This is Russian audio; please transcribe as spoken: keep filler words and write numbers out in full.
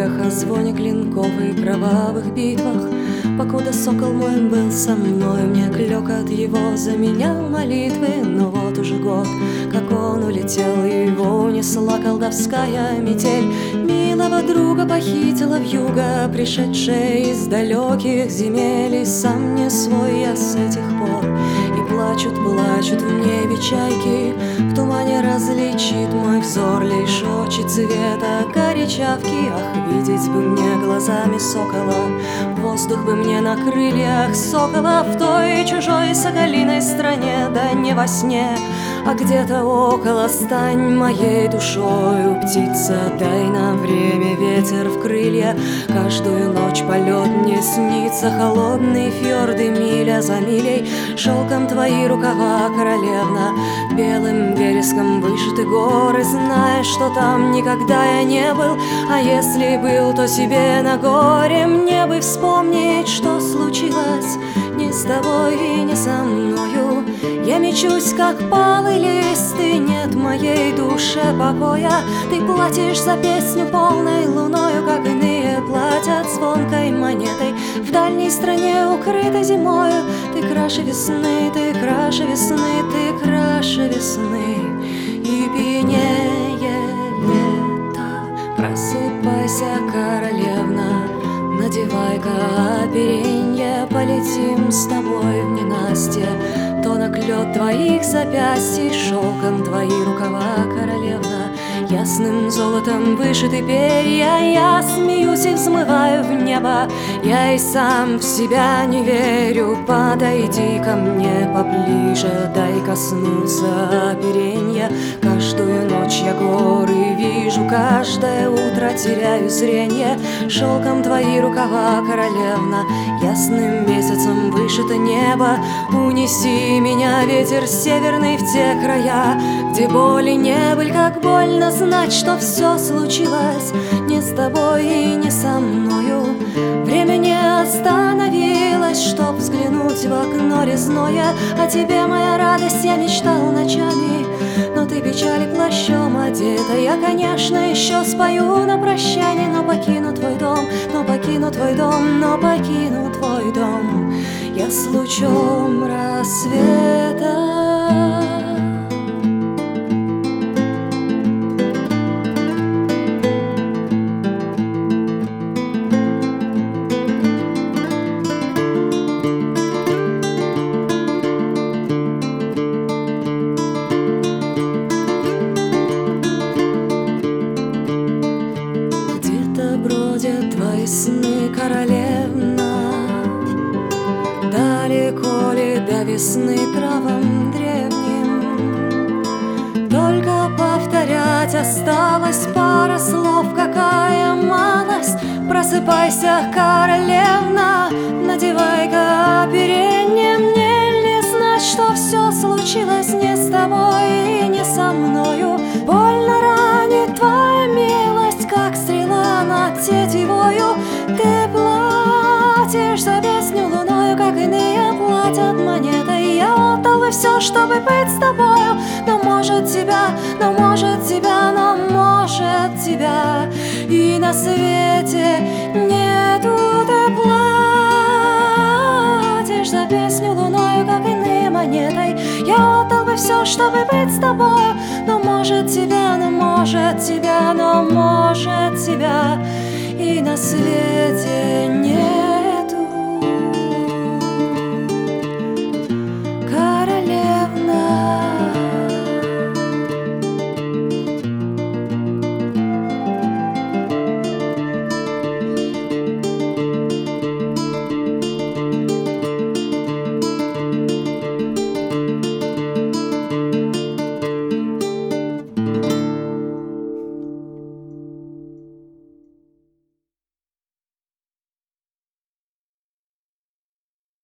эх о звоне клинков и кровавых битвах. Покуда сокол мой был со мной, мне клёкот его заменял молитвы. Но вот уже год, как он улетел, и его унесла колдовская метель. Милого друга похитила вьюга, пришедшая из далеких земель. И сам не свой я с этих пор, и плачут, плачут в небе чайки. В тумане различит мой взор лишь очи цвета горячавки. Ах, видеть бы мне глазами сокола, воздух бы мне на крыльях сокола, в той чужой соколиной стране, да не во сне, а где-то около. Стань моей душою, птица, дай нам время, ветер в крылья. Каждую ночь полет мне снится, холодные фьорды миля за милей. Шелком твои рукава, королевна, белым вереском вышиты горы. Знаешь, что там никогда я не был, а если был, то себе на горе. Мне бы вспомнить, что случилось не с тобой и не со мною. Я мечусь, как палый лист, и нет в моей душе покоя. Ты платишь за песню полной луною, как иные платят звонкой монетой. В дальней стране, укрытой зимою, ты краше весны, ты краше весны, ты краше весны. И пьянее лето, просыпайся, королевна, надевай-ка оперенье, полетим с тобой в ненастье. Тонок лед твоих запястий, шелком твои рукава, королевна, ясным золотом вышиты перья. Я смеюсь и взмываю в небо, я и сам в себя не верю. Подойди ко мне поближе, дай коснуться оперенья. Каждую ночь я горы вижу, каждое утро теряю зрение. Шелком твои рукава, королевна, ясным месяцем вышито небо. Унеси меня, ветер северный, в те края, где боли не были. Как больно знать, что все случилось не с тобой и не со мною. Время не остановилось, чтоб взглянуть в окно резное. О тебе, моя радость, я мечтал ночами, но ты печали плащом одета. Я, конечно, еще спою на прощание, но покину твой дом, но покину твой дом, но покину твой дом я с лучом рассвета. Где-то бродят твои сны, королевна, далеко ли до весны травам древним? Только повторять осталось пара слов, какая малость. Просыпайся, королевна, надевай-ка оперенье. Мне ли знать, что все случилось не с тобой и не со мною? Больно ранит твоя милость, как стрела над тетивою. Ты платишь за песню луною, как иные платят монетой. Я отдал бы все, чтобы быть с тобою, но может тебя, но может тебя, но может тебя и на свете нету. Ты платишь за песню луною, как иные монетой. Я отдал бы все, чтобы быть с тобою, но может тебя, но может тебя, но может тебя и на свете